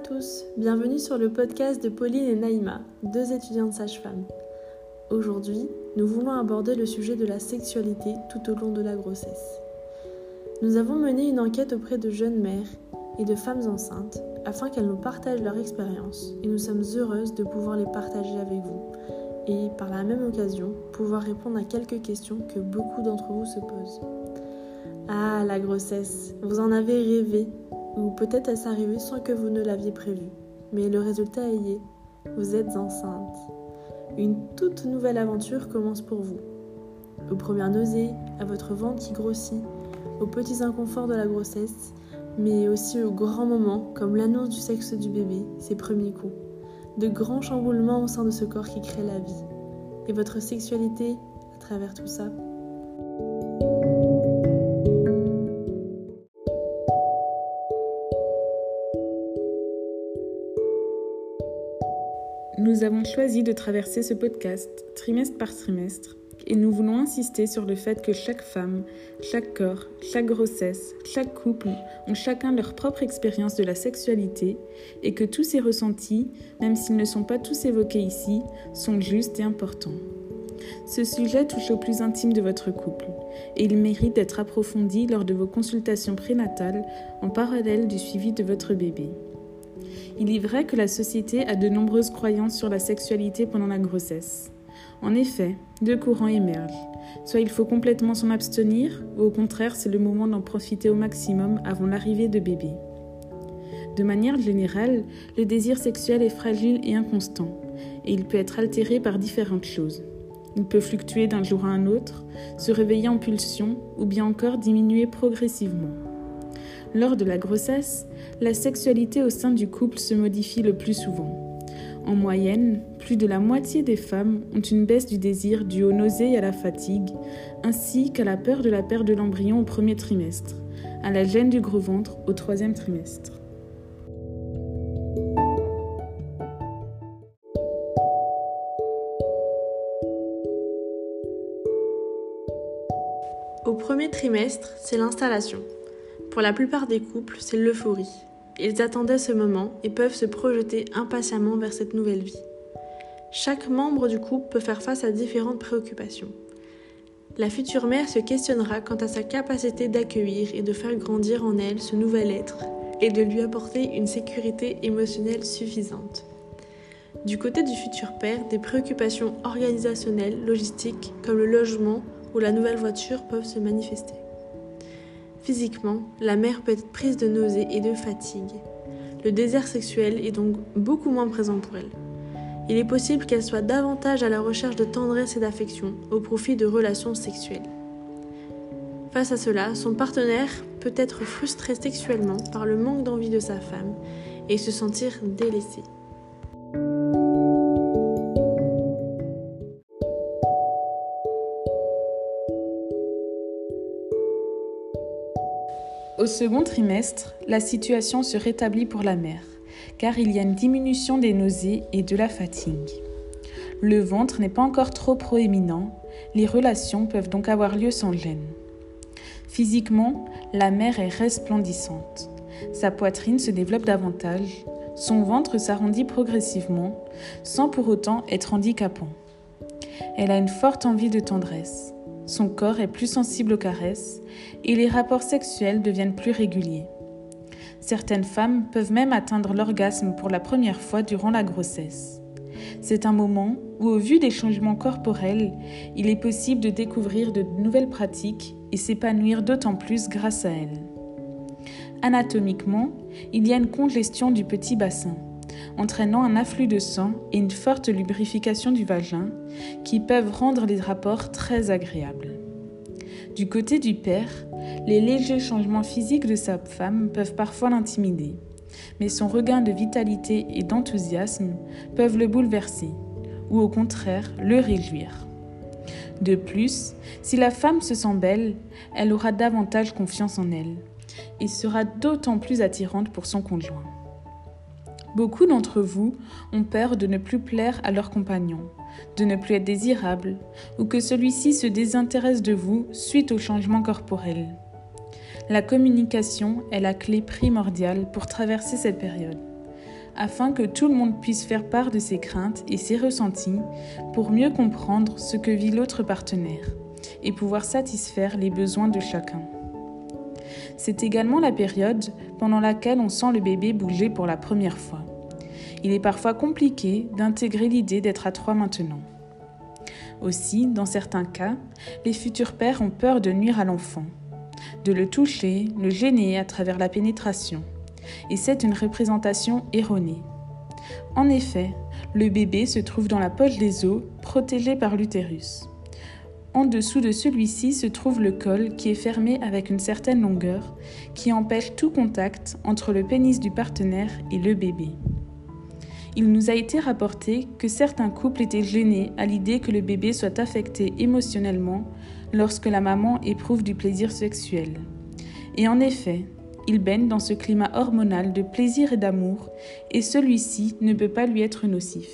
tous, bienvenue sur le podcast de Pauline et Naïma, deux étudiantes sages-femmes. Aujourd'hui, nous voulons aborder le sujet de la sexualité tout au long de la grossesse. Nous avons mené une enquête auprès de jeunes mères et de femmes enceintes afin qu'elles nous partagent leur expérience et nous sommes heureuses de pouvoir les partager avec vous et par la même occasion pouvoir répondre à quelques questions que beaucoup d'entre vous se posent. Ah, la grossesse, vous en avez rêvé ou peut-être est-ce arrivé sans que vous ne l'aviez prévu. Mais le résultat y est, vous êtes enceinte. Une toute nouvelle aventure commence pour vous. Aux premières nausées, à votre ventre qui grossit, aux petits inconforts de la grossesse, mais aussi aux grands moments comme l'annonce du sexe du bébé, ses premiers coups. De grands chamboulements au sein de ce corps qui crée la vie. Et votre sexualité à travers tout ça. Nous avons choisi de traverser ce podcast trimestre par trimestre et nous voulons insister sur le fait que chaque femme, chaque corps, chaque grossesse, chaque couple ont chacun leur propre expérience de la sexualité et que tous ces ressentis, même s'ils ne sont pas tous évoqués ici, sont justes et importants. Ce sujet touche au plus intime de votre couple et il mérite d'être approfondi lors de vos consultations prénatales en parallèle du suivi de votre bébé. Il est vrai que la société a de nombreuses croyances sur la sexualité pendant la grossesse. En effet, deux courants émergent. Soit il faut complètement s'en abstenir, ou au contraire, c'est le moment d'en profiter au maximum avant l'arrivée de bébé. De manière générale, le désir sexuel est fragile et inconstant, et il peut être altéré par différentes choses. Il peut fluctuer d'un jour à un autre, se réveiller en pulsion, ou bien encore diminuer progressivement. Lors de la grossesse, la sexualité au sein du couple se modifie le plus souvent. En moyenne, plus de la moitié des femmes ont une baisse du désir due aux nausées et à la fatigue, ainsi qu'à la peur de la perte de l'embryon au premier trimestre, à la gêne du gros ventre au troisième trimestre. Au premier trimestre, c'est l'installation. Pour la plupart des couples, c'est l'euphorie. Ils attendaient ce moment et peuvent se projeter impatiemment vers cette nouvelle vie. Chaque membre du couple peut faire face à différentes préoccupations. La future mère se questionnera quant à sa capacité d'accueillir et de faire grandir en elle ce nouvel être et de lui apporter une sécurité émotionnelle suffisante. Du côté du futur père, des préoccupations organisationnelles, logistiques, comme le logement ou la nouvelle voiture peuvent se manifester. Physiquement, la mère peut être prise de nausées et de fatigue. Le désir sexuel est donc beaucoup moins présent pour elle. Il est possible qu'elle soit davantage à la recherche de tendresse et d'affection au profit de relations sexuelles. Face à cela, son partenaire peut être frustré sexuellement par le manque d'envie de sa femme et se sentir délaissé. Au second trimestre, la situation se rétablit pour la mère, car il y a une diminution des nausées et de la fatigue. Le ventre n'est pas encore trop proéminent, les relations peuvent donc avoir lieu sans gêne. Physiquement, la mère est resplendissante. Sa poitrine se développe davantage, son ventre s'arrondit progressivement, sans pour autant être handicapant. Elle a une forte envie de tendresse. Son corps est plus sensible aux caresses et les rapports sexuels deviennent plus réguliers. Certaines femmes peuvent même atteindre l'orgasme pour la première fois durant la grossesse. C'est un moment où, au vu des changements corporels, il est possible de découvrir de nouvelles pratiques et s'épanouir d'autant plus grâce à elles. Anatomiquement, il y a une congestion du petit bassin, entraînant un afflux de sang et une forte lubrification du vagin qui peuvent rendre les rapports très agréables. Du côté du père, les légers changements physiques de sa femme peuvent parfois l'intimider, mais son regain de vitalité et d'enthousiasme peuvent le bouleverser, ou au contraire le réjouir. De plus, si la femme se sent belle, elle aura davantage confiance en elle et sera d'autant plus attirante pour son conjoint. Beaucoup d'entre vous ont peur de ne plus plaire à leur compagnon, de ne plus être désirable, ou que celui-ci se désintéresse de vous suite au changement corporel. La communication est la clé primordiale pour traverser cette période. afin que tout le monde puisse faire part de ses craintes et ses ressentis pour mieux comprendre ce que vit l'autre partenaire et pouvoir satisfaire les besoins de chacun. C'est également la période pendant laquelle on sent le bébé bouger pour la première fois. Il est parfois compliqué d'intégrer l'idée d'être à 3 maintenant. Aussi, dans certains cas, les futurs pères ont peur de nuire à l'enfant, de le toucher, le gêner à travers la pénétration. Et c'est une représentation erronée. En effet, le bébé se trouve dans la poche des os, protégé par l'utérus. En dessous de celui-ci se trouve le col qui est fermé avec une certaine longueur, qui empêche tout contact entre le pénis du partenaire et le bébé. Il nous a été rapporté que certains couples étaient gênés à l'idée que le bébé soit affecté émotionnellement lorsque la maman éprouve du plaisir sexuel. Et en effet, il baigne dans ce climat hormonal de plaisir et d'amour, et celui-ci ne peut pas lui être nocif.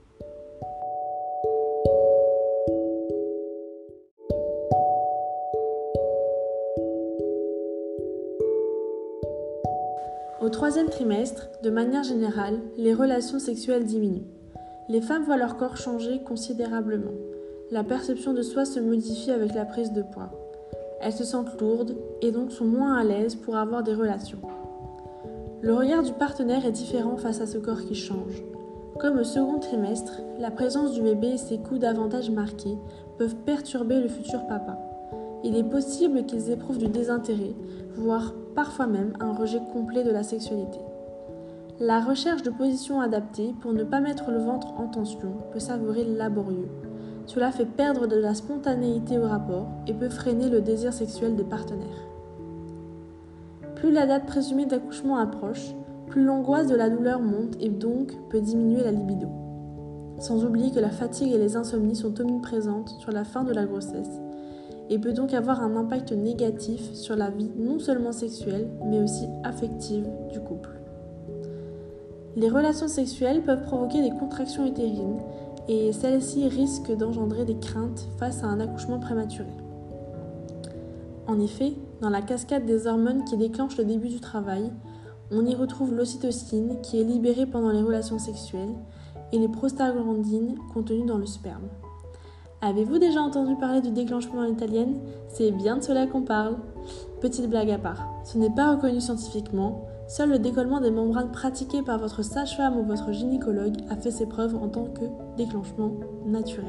Au 3e trimestre, de manière générale, les relations sexuelles diminuent. Les femmes voient leur corps changer considérablement. La perception de soi se modifie avec la prise de poids. Elles se sentent lourdes et donc sont moins à l'aise pour avoir des relations. Le regard du partenaire est différent face à ce corps qui change. Comme au 2e trimestre, la présence du bébé et ses coups davantage marqués peuvent perturber le futur papa. Il est possible qu'ils éprouvent du désintérêt, voire parfois même un rejet complet de la sexualité. La recherche de positions adaptées pour ne pas mettre le ventre en tension peut s'avérer laborieux. Cela fait perdre de la spontanéité au rapport et peut freiner le désir sexuel des partenaires. Plus la date présumée d'accouchement approche, plus l'angoisse de la douleur monte et donc peut diminuer la libido. Sans oublier que la fatigue et les insomnies sont omniprésentes sur la fin de la grossesse et peut donc avoir un impact négatif sur la vie non seulement sexuelle, mais aussi affective du couple. Les relations sexuelles peuvent provoquer des contractions utérines et celles-ci risquent d'engendrer des craintes face à un accouchement prématuré. En effet, dans la cascade des hormones qui déclenchent le début du travail, on y retrouve l'ocytocine qui est libérée pendant les relations sexuelles et les prostaglandines contenues dans le sperme. Avez-vous déjà entendu parler du déclenchement à l'italienne ? C'est bien de cela qu'on parle. Petite blague à part, ce n'est pas reconnu scientifiquement, seul le décollement des membranes pratiqué par votre sage-femme ou votre gynécologue a fait ses preuves en tant que déclenchement naturel.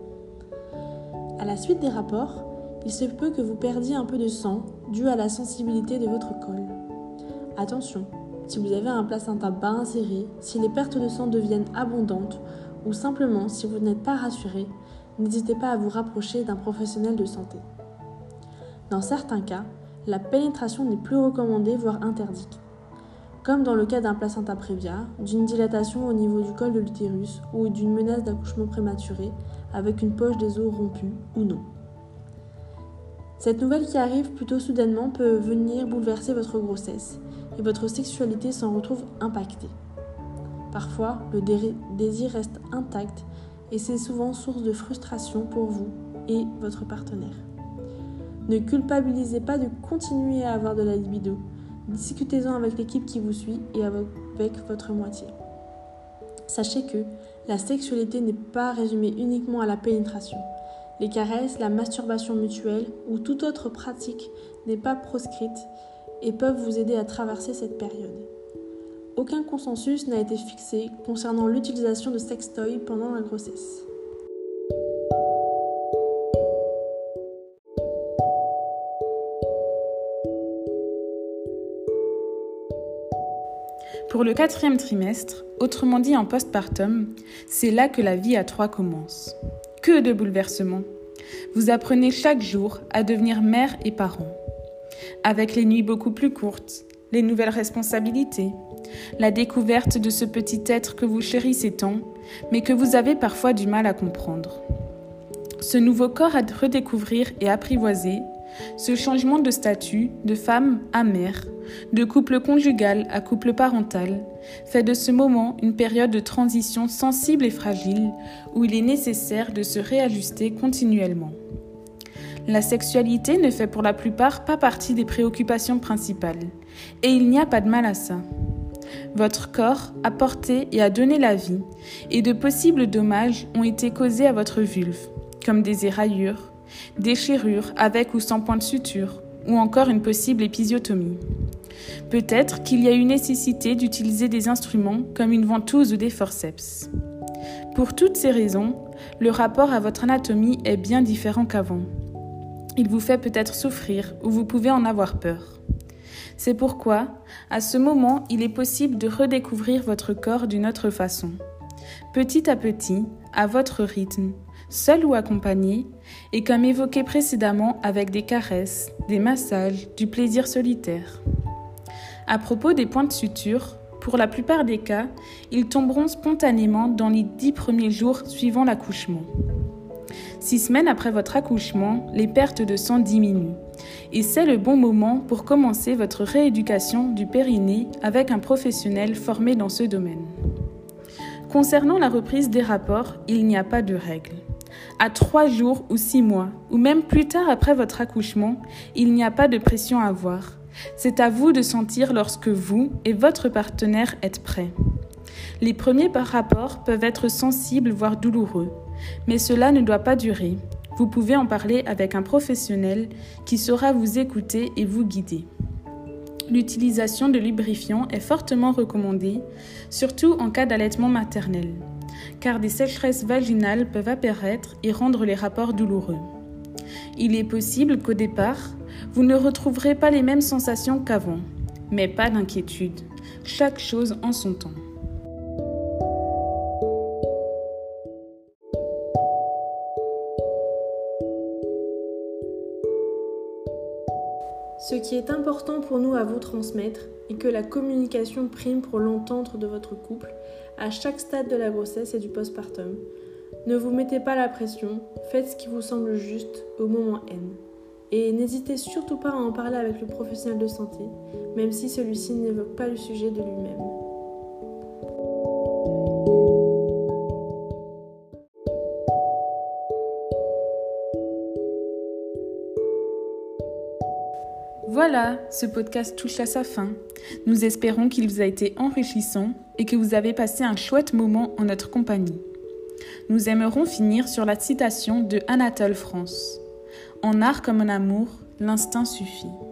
À la suite des rapports, il se peut que vous perdiez un peu de sang dû à la sensibilité de votre col. Attention, si vous avez un placenta bas inséré, si les pertes de sang deviennent abondantes ou simplement si vous n'êtes pas rassuré, n'hésitez pas à vous rapprocher d'un professionnel de santé. Dans certains cas, la pénétration n'est plus recommandée, voire interdite, comme dans le cas d'un placenta prévia, d'une dilatation au niveau du col de l'utérus ou d'une menace d'accouchement prématuré avec une poche des os rompue ou non. Cette nouvelle qui arrive plutôt soudainement peut venir bouleverser votre grossesse et votre sexualité s'en retrouve impactée. Parfois, le désir reste intact et c'est souvent source de frustration pour vous et votre partenaire. Ne culpabilisez pas de continuer à avoir de la libido. Discutez-en avec l'équipe qui vous suit et avec votre moitié. Sachez que la sexualité n'est pas résumée uniquement à la pénétration. Les caresses, la masturbation mutuelle ou toute autre pratique n'est pas proscrite et peuvent vous aider à traverser cette période. Aucun consensus n'a été fixé concernant l'utilisation de sextoys pendant la grossesse. Pour le 4e trimestre, autrement dit en postpartum, c'est là que la vie à 3 commence. Que de bouleversements! Vous apprenez chaque jour à devenir mère et parent. Avec les nuits beaucoup plus courtes, les nouvelles responsabilités, la découverte de ce petit être que vous chérissez tant, mais que vous avez parfois du mal à comprendre. Ce nouveau corps à redécouvrir et apprivoiser, ce changement de statut de femme à mère, de couple conjugal à couple parental, fait de ce moment une période de transition sensible et fragile où il est nécessaire de se réajuster continuellement. La sexualité ne fait pour la plupart pas partie des préoccupations principales, et il n'y a pas de mal à ça. Votre corps a porté et a donné la vie, et de possibles dommages ont été causés à votre vulve, comme des éraillures, déchirures avec ou sans point de suture, ou encore une possible épisiotomie. Peut-être qu'il y a eu nécessité d'utiliser des instruments comme une ventouse ou des forceps. Pour toutes ces raisons, le rapport à votre anatomie est bien différent qu'avant. Il vous fait peut-être souffrir ou vous pouvez en avoir peur. C'est pourquoi, à ce moment, il est possible de redécouvrir votre corps d'une autre façon. Petit à petit, à votre rythme, seul ou accompagné, et comme évoqué précédemment avec des caresses, des massages, du plaisir solitaire. À propos des points de suture, pour la plupart des cas, ils tomberont spontanément dans les 10 premiers jours suivant l'accouchement. 6 semaines après votre accouchement, les pertes de sang diminuent. Et c'est le bon moment pour commencer votre rééducation du périnée avec un professionnel formé dans ce domaine. Concernant la reprise des rapports, il n'y a pas de règle. À 3 jours ou 6 mois, ou même plus tard après votre accouchement, il n'y a pas de pression à avoir. C'est à vous de sentir lorsque vous et votre partenaire êtes prêts. Les premiers rapports peuvent être sensibles voire douloureux, mais cela ne doit pas durer. Vous pouvez en parler avec un professionnel qui saura vous écouter et vous guider. L'utilisation de lubrifiants est fortement recommandée, surtout en cas d'allaitement maternel, car des sécheresses vaginales peuvent apparaître et rendre les rapports douloureux. Il est possible qu'au départ, vous ne retrouverez pas les mêmes sensations qu'avant, mais pas d'inquiétude, chaque chose en son temps. Ce qui est important pour nous à vous transmettre est que la communication prime pour l'entente de votre couple à chaque stade de la grossesse et du postpartum. Ne vous mettez pas la pression, faites ce qui vous semble juste au moment N. Et n'hésitez surtout pas à en parler avec le professionnel de santé, même si celui-ci n'évoque pas le sujet de lui-même. Voilà, ce podcast touche à sa fin. Nous espérons qu'il vous a été enrichissant et que vous avez passé un chouette moment en notre compagnie. Nous aimerons finir sur la citation de Anatole France. En art comme en amour, l'instinct suffit.